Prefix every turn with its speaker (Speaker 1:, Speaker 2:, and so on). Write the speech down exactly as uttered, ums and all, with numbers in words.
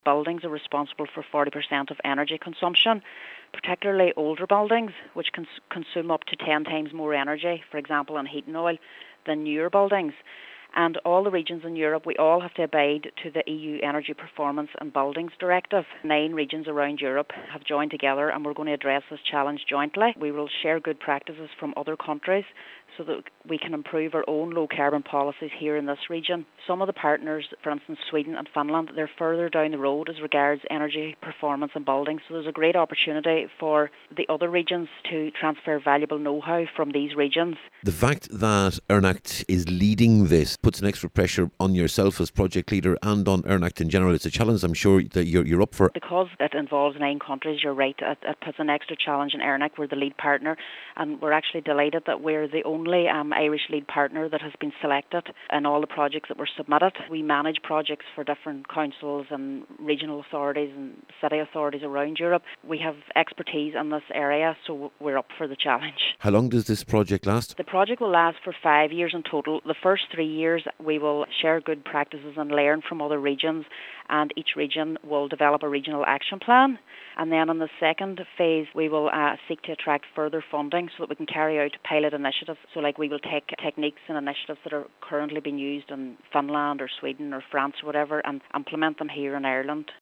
Speaker 1: Buildings are responsible for forty percent of energy consumption, particularly older buildings, which cons- consume up to ten times more energy, for example, on heating oil, than newer buildings. And all the regions in Europe, we all have to abide to the E U Energy Performance and Buildings Directive. Nine regions around Europe have joined together and we're going to address this challenge jointly. We will share good practices from other countries so that we can improve our own low-carbon policies here in this region. Some of the partners, for instance Sweden and Finland, they're further down the road as regards energy performance and buildings, so there's a great opportunity for the other regions to transfer valuable know-how from these regions.
Speaker 2: The fact that EarnAct is leading this puts an extra pressure on yourself as project leader and on EarnAct in general. It's a challenge I'm sure that you're, you're up for.
Speaker 1: Because it involves nine countries, you're right, it, it puts an extra challenge in EarnAct. We're the lead partner and we're actually delighted that we're the only um, Irish lead partner that has been selected in all the projects that were submitted. We manage projects for different councils and regional authorities and city authorities around Europe. We have expertise in this area, so we're up for the challenge.
Speaker 2: How long does this project last?
Speaker 1: The project will last for five years in total. The first three years we will share good practices and learn from other regions, and each region will develop a regional action plan. And then in the second phase we will uh, seek to attract further funding so that we can carry out pilot initiatives. So like we will take techniques and initiatives that are currently being used in Finland or Sweden or France or whatever and implement them here in Ireland.